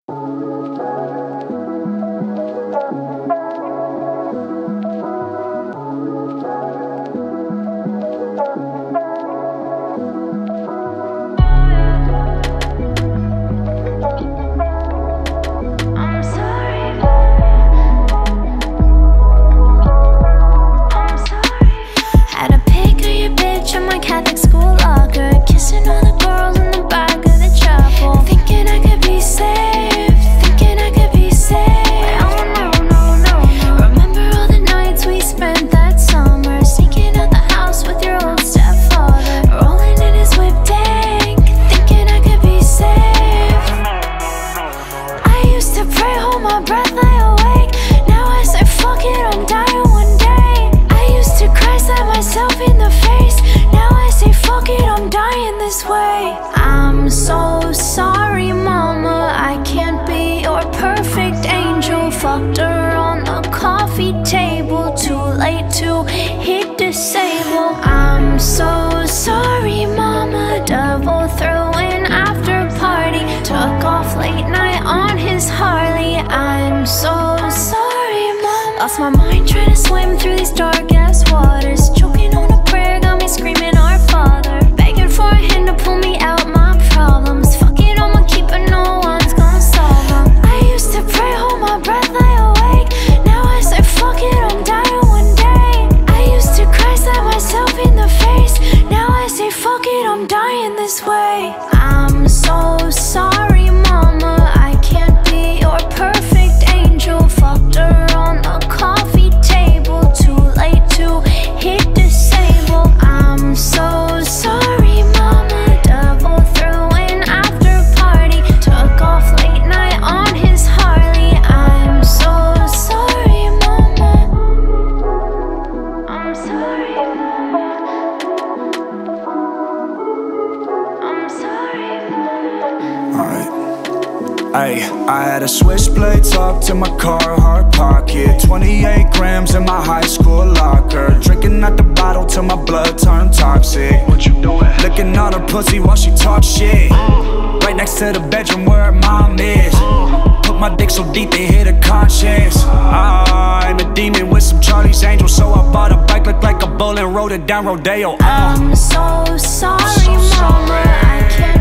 I'm so sorry, mama, I can't be your perfect angel. Fucked her on the coffee table, too late to hit disable. I'm so sorry, mama, devil threw an after party, took off late night on his Harley. I'm so sorry, mama, lost my mind trying to swim through these dark ass waters, choking on a prayer, got me screaming our Father, begging for a hand to pull me out my problems. Fuck it, I'ma keep it, no one's gonna solve them. I used to pray, hold my breath, lay awake. Now I say fuck it, I'm dying one day. I used to cry, slap myself in the face. Now I say fuck it, I'm dying this way. I'm so sorry, mama, I can't be your perfect angel. Fucked her on the coffee table, too late to hit disable. I'm so sorry, mama, devil threw an after party, took off late night on his Harley. I'm so sorry, mama, I'm sorry, mama, I'm sorry, mama. Alright. Ay, I had a switchblade tucked to my car, hard pocket, 28 grams in my high school locker, drinking out the bottle till my blood turned toxic. What you doing? Licking on her pussy while she talk shit, right next to the bedroom where her mom is. Put my dick so deep they hit her conscience. I'm a demon with some Charlie's Angels, so I bought a bike, looked like a bull and rode it down Rodeo. I'm so sorry, mama, I can't